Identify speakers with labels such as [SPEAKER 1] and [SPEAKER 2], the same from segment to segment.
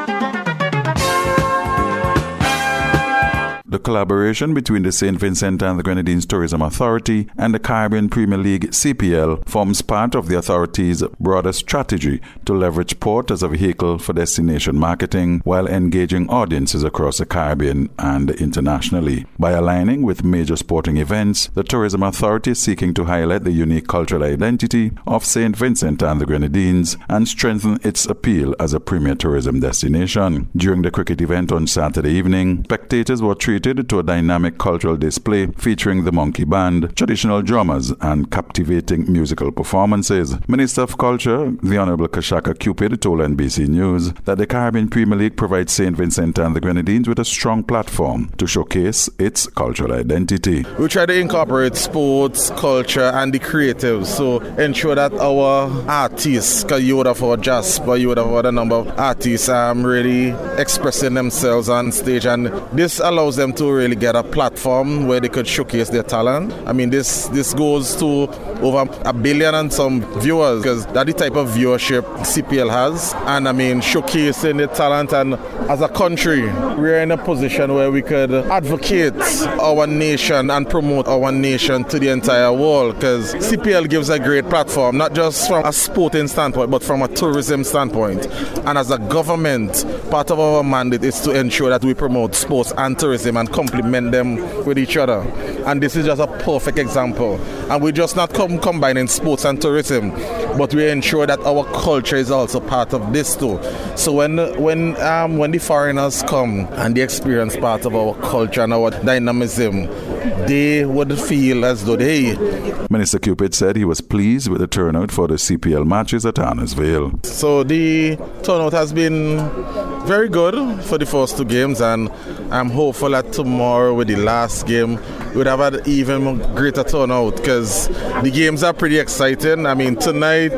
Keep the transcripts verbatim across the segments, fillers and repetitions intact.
[SPEAKER 1] The collaboration between the Saint Vincent and the Grenadines Tourism Authority and the Caribbean Premier League C P L forms part of the authority's broader strategy to leverage port as a vehicle for destination marketing while engaging audiences across the Caribbean and internationally. By aligning with major sporting events, the Tourism Authority is seeking to highlight the unique cultural identity of Saint Vincent and the Grenadines and strengthen its appeal as a premier tourism destination. During the cricket event on Saturday evening, spectators were treated to a dynamic cultural display featuring the Monkey Band, traditional drummers, and captivating musical performances. Minister of Culture, the Honorable Kashaka Cupid, told N B C News that the Caribbean Premier League provides Saint Vincent and the Grenadines with a strong platform to showcase its cultural identity.
[SPEAKER 2] We try to incorporate sports, culture, and the creatives, so ensure that our artists, because you would have our Jasper, you would have a number of artists um, really expressing themselves on stage, and this allows them to really get a platform where they could showcase their talent. I mean, this this goes to over a billion and some viewers, because that's the type of viewership C P L has. And I mean, showcasing the talent, and as a country, we're in a position where we could advocate our nation and promote our nation to the entire world, because C P L gives a great platform, not just from a sporting standpoint, but from a tourism standpoint. And as a government, part of our mandate is to ensure that we promote sports and tourism and complement them with each other. And this is just a perfect example. And we're just not com- combining sports and tourism, but we ensure that our culture is also part of this too. So when when um, when the foreigners come and they experience part of our culture and our dynamism, they would feel as though they...
[SPEAKER 1] Minister Cupid said he was pleased with the turnout for the C P L matches at Arnasville.
[SPEAKER 2] So the turnout has been very good for the first two games, and I'm hopeful that tomorrow with the last game we'd have an even greater turnout, because the games are pretty exciting. I mean, tonight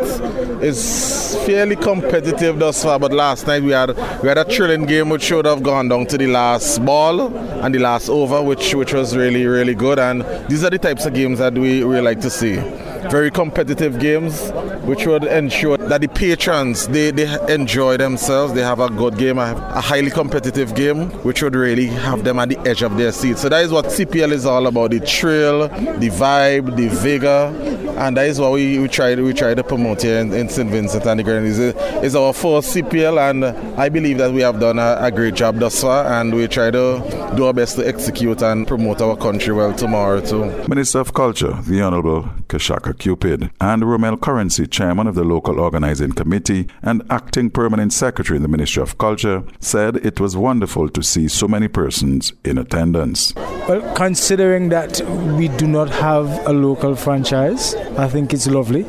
[SPEAKER 2] is fairly competitive thus far, but last night we had we had a thrilling game which should have gone down to the last ball and the last over, which which was really really good. And these are the types of games that we, we like to see. Very competitive games, which would ensure that the patrons, they, they enjoy themselves, they have a good game, a, a highly competitive game, which would really have them at the edge of their seat. So that is what C P L is all about, the thrill, the vibe, the vigor, and that is what we, we try to we try to promote here in, in Saint Vincent and the Grenadines. It's our first C P L, and I believe that we have done a, a great job thus far, and we try to do our best to execute and promote our country well tomorrow too.
[SPEAKER 1] Minister of Culture, the Honorable Kashaka Cupid, and Romel Currency, Chairman of the Local Organizing Committee and Acting Permanent Secretary in the Ministry of Culture, said it was wonderful to see so many persons in attendance.
[SPEAKER 3] Well, considering that we do not have a local franchise, I think it's lovely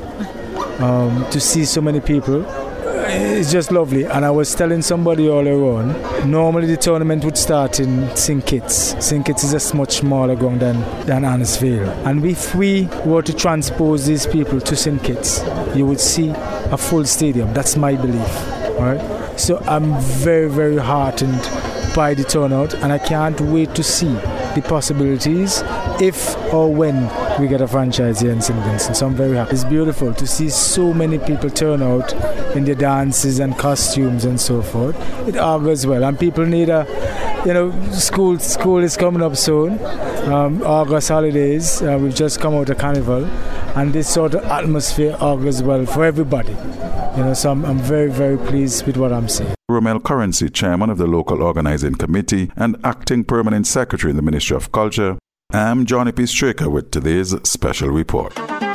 [SPEAKER 3] um, to see so many people. It's just lovely. And I was telling somebody all around, normally the tournament would start in Saint Kitts. Saint Kitts is a much smaller ground than, than Arnasville. And if we were to transpose these people to Saint Kitts, you would see a full stadium. That's my belief. All right? So I'm very, very heartened by the turnout, and I can't wait to see the possibilities if or when we get a franchise here in Saint Vincent. So I'm very happy. It's beautiful to see so many people turn out in their dances and costumes and so forth. It augurs well, and people need a, you know, school school is coming up soon. Um, August holidays, uh, we've just come out of Carnival, and this sort of atmosphere augurs well for everybody. You know, so I'm, I'm very, very pleased with what I'm seeing.
[SPEAKER 1] Romel Currency, Chairman of the Local Organizing Committee and Acting Permanent Secretary in the Ministry of Culture. I'm Johnny P. Straker with today's special report.